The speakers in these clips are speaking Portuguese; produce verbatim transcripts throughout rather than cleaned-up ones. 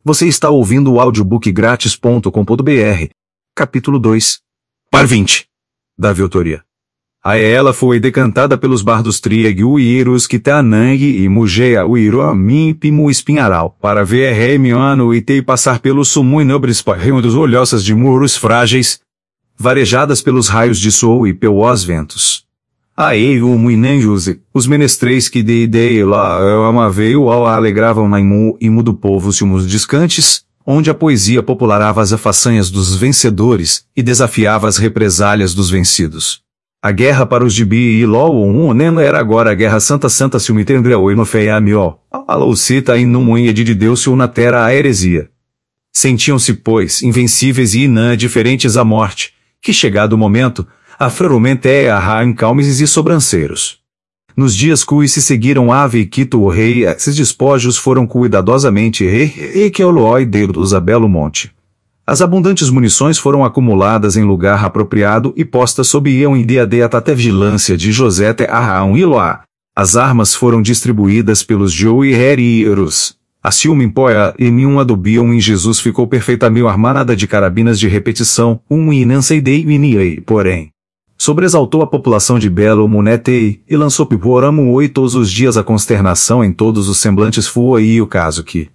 Você está ouvindo o audiobook grátis ponto com ponto br. Capítulo dois. Par vinte. Davi autoria. A ela foi decantada pelos bardos Trieg, Uirus, Kitanang e Mugea, Uiroamim, Pimu Espinharal, para ver Remiano e Tei passar pelos sumu e nobres porreio dos olhosas de muros frágeis, varejadas pelos raios de sol e pelos ventos. Aí o Muinenjuse, os menestréis que de ideia lá ama veio ao alegravam na imu, imu do povo ciúmos descantes, onde a poesia popularava as façanhas dos vencedores e desafiava as represálias dos vencidos. A guerra para os Gibi e Lol um Oneno era agora a guerra santa santa ciumitendreu e no feiamio, a loucita e no muinha de Deus na terra a heresia. Sentiam-se, pois, invencíveis e inã diferentes à morte, que chegado o momento, afrarumente é a calmes e sobranceiros. Nos dias cui se seguiram ave e quito o rei, esses despojos foram cuidadosamente e que oloi dos a belo monte. As abundantes munições foram acumuladas em lugar apropriado e postas sob iam em dia de até vigilância de José te Arraão e Loá. As armas foram distribuídas pelos Jou e Herierus. A ciúme poia e nenhum adobiam em Jesus ficou perfeitamente armada de carabinas de repetição, um inansei e porém. Sobresaltou a população de Belo Munetei, e lançou piporamo oi todos os dias a consternação em todos os semblantes fua e o caso que.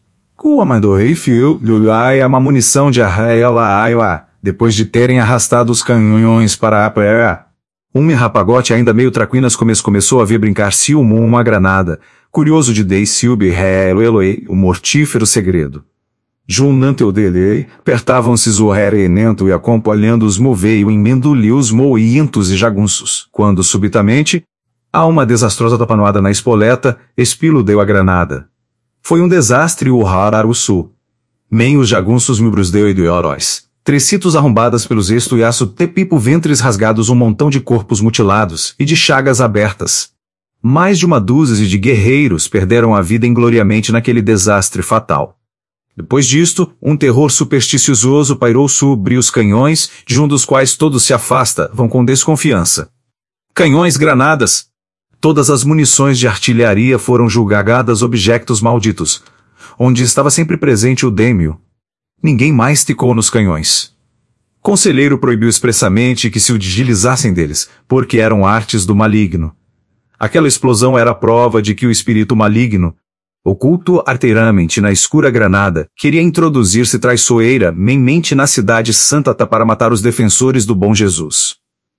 Cua mandou rei fio, lulai uma munição de arraia depois de terem arrastado os canhões para a praia. Um rapagote ainda meio traquinas come começou a ver brincar ciúmo uma granada, curioso de Dei Silbi Relo Eloi, o mortífero segredo. Junanteu dele, pertavam-se o renento e acompanhando os moveio em mendulios mointos e jagunços, quando subitamente, há uma desastrosa tapanoada na espoleta, espilo deu a granada. Foi um desastre o Hararuçu. Nem os jagunços mibros deu e do heróis. Trecitos arrombadas pelos esto e aço tepipo ventres rasgados um montão de corpos mutilados e de chagas abertas. Mais de uma dúzia de guerreiros perderam a vida ingloriamente naquele desastre fatal. Depois disto, um terror supersticioso pairou sobre os canhões, de um dos quais todos se afasta, vão com desconfiança. Canhões, granadas! Todas as munições de artilharia foram julgadas objetos malditos, onde estava sempre presente o dêmio. Ninguém mais ticou nos canhões. Conselheiro proibiu expressamente que se utilizassem deles, porque eram artes do maligno. Aquela explosão era a prova de que o espírito maligno, oculto arteiramente na escura granada, queria introduzir-se traiçoeiramente na cidade santa para matar os defensores do bom Jesus.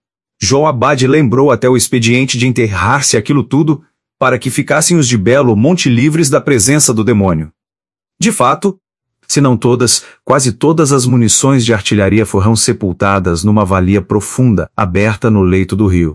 Joabade lembrou até o expediente de enterrar-se aquilo tudo, para que ficassem os de Belo Monte livres da presença do demônio. De fato, se não todas, quase todas as munições de artilharia foram sepultadas numa valia profunda, aberta no leito do rio.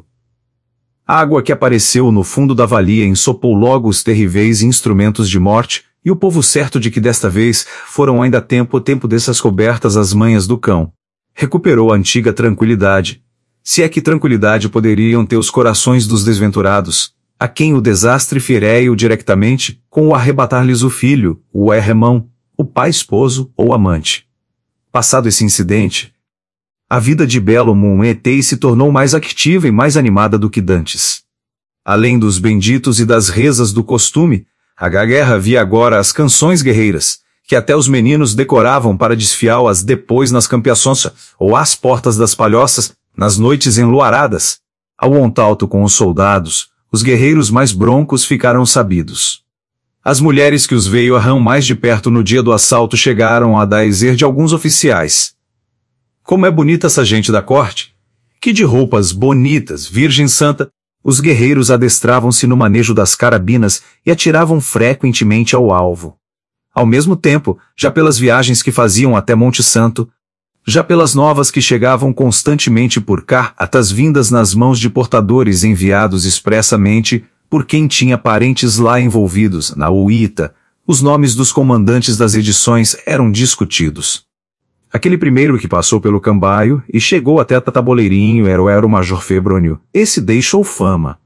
A água que apareceu no fundo da valia ensopou logo os terríveis instrumentos de morte, e o povo certo de que desta vez foram ainda tempo tempo dessas cobertas as manhas do cão. Recuperou a antiga tranquilidade, se é que tranquilidade poderiam ter os corações dos desventurados, a quem o desastre fereio diretamente, com o arrebatar-lhes o filho, o irmão, o pai esposo ou amante. Passado esse incidente, a vida de Belo Munetei se tornou mais ativa e mais animada do que dantes. Além dos benditos e das rezas do costume, a guerra havia agora as canções guerreiras, que até os meninos decoravam para desfiá-las depois nas campeações, ou às portas das palhoças, nas noites enluaradas. Ao ontalto com os soldados, os guerreiros mais broncos ficaram sabidos. As mulheres que os veio arrão mais de perto no dia do assalto chegaram a dizer de alguns oficiais: como é bonita essa gente da corte! Que de roupas bonitas, Virgem Santa! Os guerreiros adestravam-se no manejo das carabinas e atiravam frequentemente ao alvo. Ao mesmo tempo, já pelas viagens que faziam até Monte Santo, já pelas novas que chegavam constantemente por cartas vindas nas mãos de portadores enviados expressamente por quem tinha parentes lá envolvidos na Uita, os nomes dos comandantes das edições eram discutidos. Aquele primeiro que passou pelo Cambaio e chegou até Tataboleirinho era o era o Major Febrônio. Esse deixou fama.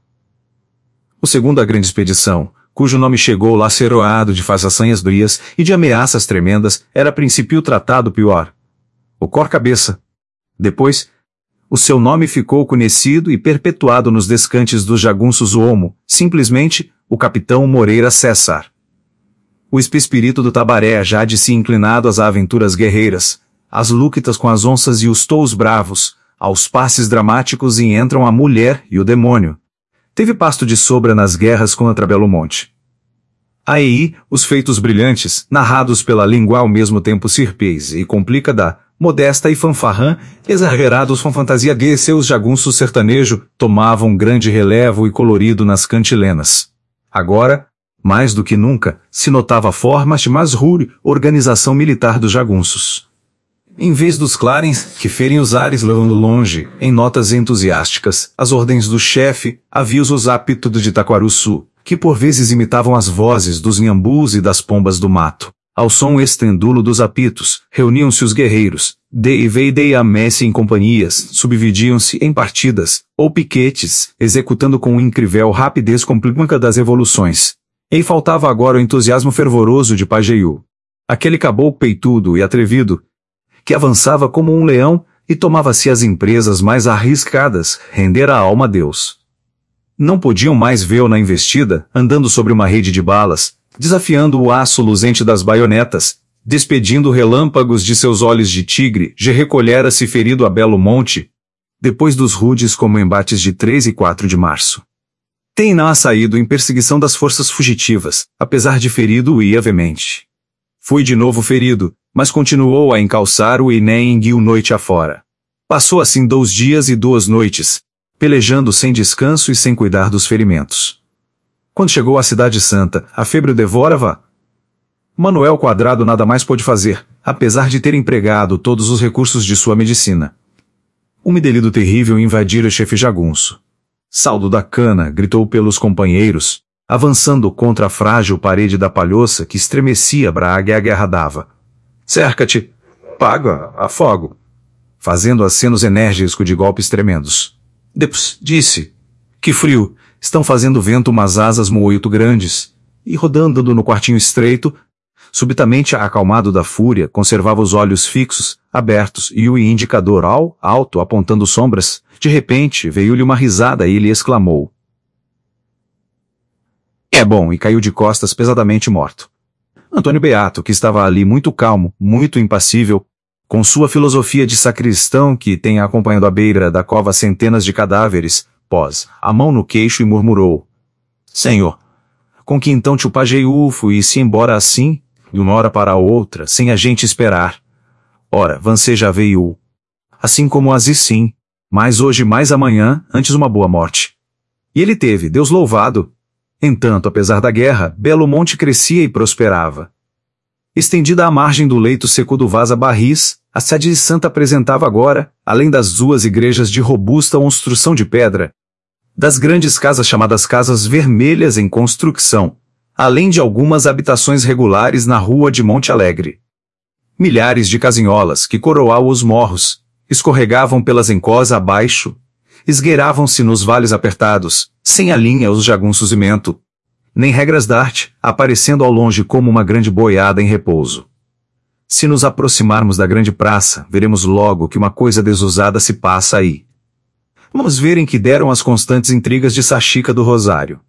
O segundo a grande expedição, cujo nome chegou laceroado de façanhas duras e de ameaças tremendas, era a princípio tratado pior. O Cor-Cabeça. Depois, o seu nome ficou conhecido e perpetuado nos descantes dos jagunços Uomo, simplesmente, o Capitão Moreira César. O espírito do Tabaré já de se inclinado às aventuras guerreiras, às lutas com as onças e os tous bravos, aos passes dramáticos e entram a mulher e o demônio. Teve pasto de sobra nas guerras contra Belo Monte. Aí, os feitos brilhantes, narrados pela língua ao mesmo tempo sirpês e complicada, modesta e fanfarrã, exagerados com fantasia de seus jagunços sertanejo, tomavam grande relevo e colorido nas cantilenas. Agora, mais do que nunca, se notava a forma mais rude organização militar dos jagunços. Em vez dos clarins, que ferem os ares levando longe, em notas entusiásticas, as ordens do chefe, havia os apítodos de Taquaruçu, que por vezes imitavam as vozes dos nhambus e das pombas do mato. Ao som estrendulo dos apitos, reuniam-se os guerreiros, de e veidei a messe em companhias, subdividiam-se em partidas, ou piquetes, executando com incrível rapidez completa das evoluções. E faltava agora o entusiasmo fervoroso de Pajeú. Aquele caboclo peitudo e atrevido, que avançava como um leão e tomava-se as empresas mais arriscadas, render a alma a Deus. Não podiam mais vê-lo na investida, andando sobre uma rede de balas, desafiando o aço luzente das baionetas, despedindo relâmpagos de seus olhos de tigre, já recolhera-se ferido a Belo Monte, depois dos rudes como embates de três e quatro de março. Teiná saído em perseguição das forças fugitivas, apesar de ferido e veemente. Foi de novo ferido, mas continuou a encalçar o Inem em Guil noite afora. Passou assim dois dias e duas noites, pelejando sem descanso e sem cuidar dos ferimentos. Quando chegou à cidade santa, a febre o devora-va. Manuel Quadrado nada mais pôde fazer, apesar de ter empregado todos os recursos de sua medicina. Um medelido terrível invadira o chefe jagunço. Saldo da Cana gritou pelos companheiros, avançando contra a frágil parede da palhoça que estremecia Braga e a guerra dava. Cerca-te! Paga! Afogo! Fazendo acenos enérgicos de golpes tremendos. Depois, disse, que frio! Estão fazendo vento umas asas muito grandes. E rodando no quartinho estreito, subitamente acalmado da fúria, conservava os olhos fixos, abertos e o indicador ao alto apontando sombras. De repente, veio-lhe uma risada e ele exclamou. É bom, e caiu de costas pesadamente morto. Antônio Beato, que estava ali muito calmo, muito impassível, com sua filosofia de sacristão que tem acompanhado à beira da cova centenas de cadáveres, pôs a mão no queixo e murmurou. Senhor, com que então tio Pajeú foi-se embora assim, de uma hora para a outra, sem a gente esperar. Ora, você já veio, assim como Aziz sim, mas hoje mais amanhã, antes uma boa morte. E ele teve, Deus louvado. Entanto, apesar da guerra, Belo Monte crescia e prosperava. Estendida à margem do leito seco do Vaza Barris, a cidade santa apresentava agora, além das duas igrejas de robusta construção de pedra, das grandes casas chamadas Casas Vermelhas em construção, além de algumas habitações regulares na rua de Monte Alegre. Milhares de casinholas que coroavam os morros, escorregavam pelas encós abaixo, esgueiravam-se nos vales apertados, sem a linha os jagunços e mento, nem regras d'arte, aparecendo ao longe como uma grande boiada em repouso. Se nos aproximarmos da grande praça, veremos logo que uma coisa desusada se passa aí. Vamos ver em que deram as constantes intrigas de Sachica do Rosário.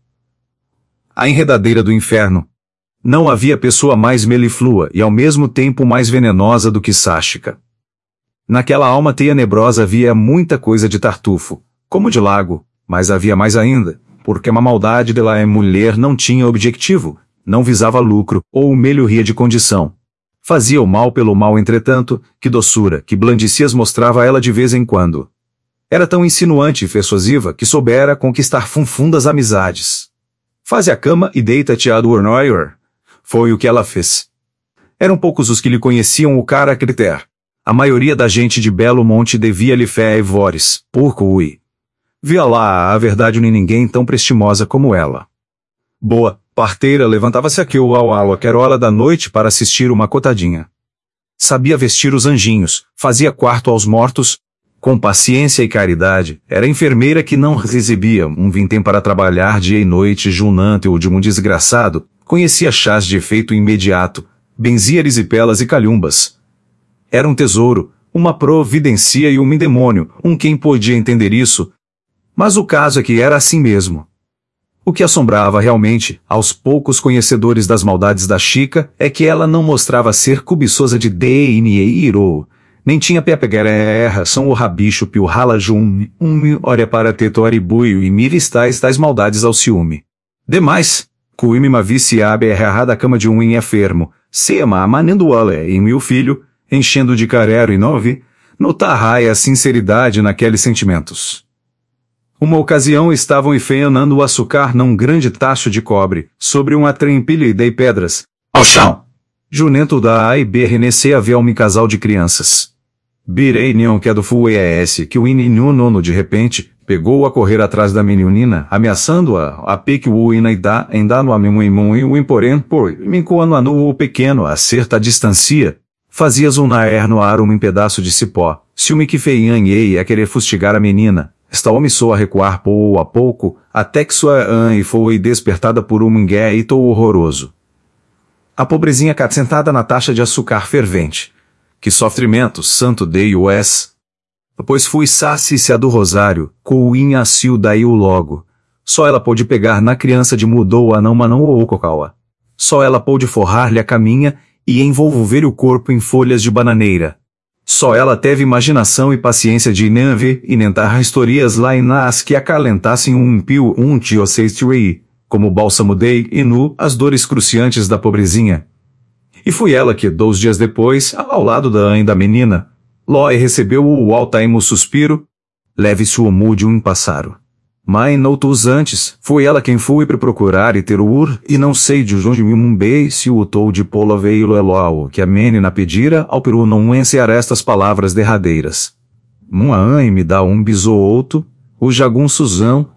A enredadeira do inferno. Não havia pessoa mais meliflua e ao mesmo tempo mais venenosa do que Sachica. Naquela alma tenebrosa havia muita coisa de tartufo, como de lago, mas havia mais ainda, porque uma maldade de lá mulher não tinha objetivo, não visava lucro, ou melhoria de condição. Fazia o mal pelo mal entretanto, que doçura, que blandicias mostrava ela de vez em quando. Era tão insinuante e persuasiva que soubera conquistar funfundas amizades. Faze a cama e deita-te a dornoir. Foi o que ela fez. Eram poucos os que lhe conheciam o caractere. A maioria da gente de Belo Monte devia-lhe fé e vores, porco ui. Via lá a verdade nem ninguém tão prestimosa como ela. Boa, parteira levantava-se aqui o ao ao aquela hora da noite para assistir uma cotadinha. Sabia vestir os anjinhos, fazia quarto aos mortos, com paciência e caridade, era enfermeira que não recebia um vintém para trabalhar dia e noite junante ou de um desgraçado, conhecia chás de efeito imediato, benzia erisipelas e calhumbas. Era um tesouro, uma providencia e um demônio, um quem podia entender isso. Mas o caso é que era assim mesmo. O que assombrava realmente, aos poucos conhecedores das maldades da Chica, é que ela não mostrava ser cobiçosa de D N E Iro, nem tinha pepeguerra, são o rabicho pio ralajum, um olha para tetoribuio e miristais tais maldades ao ciúme. Demais, cuime-ma vice abe errada da cama de um enfermo, sema amanendo ole e meu filho, enchendo de carero e nove, notar a sinceridade naqueles sentimentos. Uma ocasião estavam enfeianando o açúcar num grande tacho de cobre, sobre uma trempilha de pedras. Ao chão! Junento da A e B renecei a ver um casal de crianças. Birei neon que é do full E S que o ininho nono de repente, pegou a correr atrás da menina, ameaçando-a, a pe que o ina e dá, em dá no amimuimun e o imporém, por, mincoando a no o pequeno, a certa distância, fazias um naer no ar um pedaço de cipó, se o me que feianhei a querer fustigar a menina. Esta começou a recuar pouco a pouco, até que sua ãe foi despertada por um mingueito horroroso. A pobrezinha cá sentada na taxa de açúcar fervente. Que sofrimento, santo Deus! Pois fui saci-se a do rosário, coinha cio daí o logo. Só ela pôde pegar na criança de mudou a não manão ou cocaua. Só ela pôde forrar-lhe a caminha e envolver o corpo em folhas de bananeira. Só ela teve imaginação e paciência de nem ver e nentar historias lá e nas que acalentassem um pio um tio seis tiri, como bálsamo dei e nu as dores cruciantes da pobrezinha. E foi ela que, dois dias depois, ao lado da mãe da menina, Lói recebeu o altaimo suspiro, leve-se o mude um pássaro. Mãe noutos antes, foi ela quem foi para procurar e ter o ur, e não sei de onde me mumbei se o tou de polo veio eloau, que a menina pedira ao peru não ensear estas palavras derradeiras. Uma ãe me dá um bisouto, o jagum Suzão,